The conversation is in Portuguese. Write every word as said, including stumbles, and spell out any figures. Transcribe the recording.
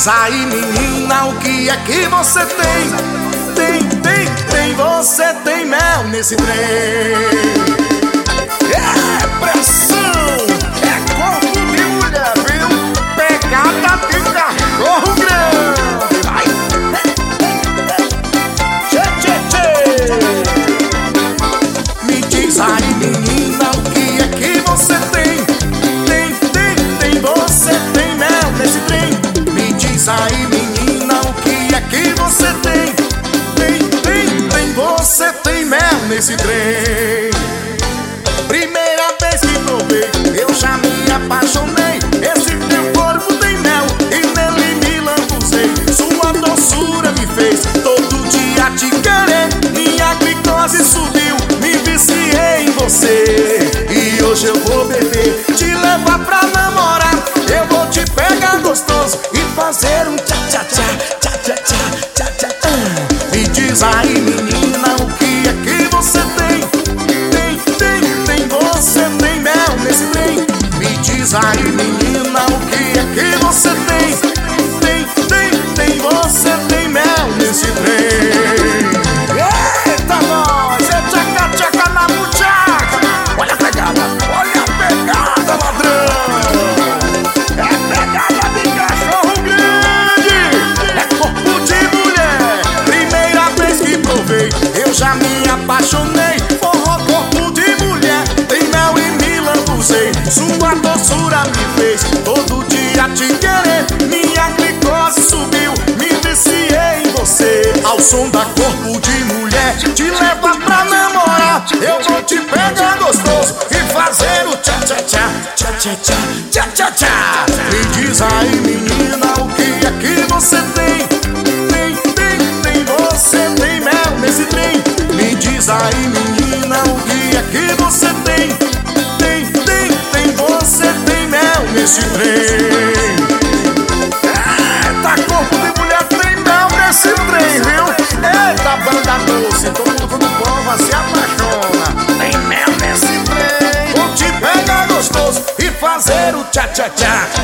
diz aí, menina, o que é que você tem? Tem, tem, tem, você tem mel nesse trem. É pressão, é corpo de mulher, viu? Pegada de cachorro grande. Vai. Tchê, tchê, tchê. Me diz aí, menina, o que é que você tem? Tem, tem, tem, você tem mel nesse trem. Me diz aí, menina, o que é que você tem? Tem, tem, tem, você tem mel nesse trem. Primeira vez que provei, eu já me apaixonei. Esse teu corpo tem mel e nele me lambuzei. Sua doçura me fez todo dia te querer. Minha glicose subiu, me viciei em você. E hoje eu vou beber, te levar pra namorar. Eu vou te pegar gostoso e fazer um tchá-tchá-tchá, tchá-tchá-tchá, tchá-tchá-tchá. Me diz aí, menina, o que é que você tem? Tem, tem, tem, você tem mel nesse trem. Me diz aí, menina, o que é que você tem? Tem, tem, tem, você tem mel nesse trem. Eita, nós! É tchaca-tchaca na muchaca. Olha a pegada, olha a pegada, ladrão. É pegada de cachorro grande. É corpo de mulher. Primeira vez que provei, eu já me apaixonei. Forró, corpo de mulher, tem mel e me lambuzei. Sua doçura me fez todo dia te querer. Minha glicose subiu, me viciei em você. Ao som da corpo de mulher, te leva pra namorar. Eu vou te pegar gostoso e fazer o tchá-tchá-tchá, tchá-tchá-tchá, tchá-tchá-tchá. Me diz aí, menina, o que é que você tem? Tem, tem, tem, você tem mel nesse trem. Me diz aí, menina, o que é que você tem? Tem, tem, tem, você tem mel nesse trem. Eita, corpo de mulher tem mel nesse trem, viu? Eita, banda doce, todo mundo quando prova se apaixona. Tem mel nesse trem. Vou te pegar gostoso e fazer o tchá-tchá-tchá.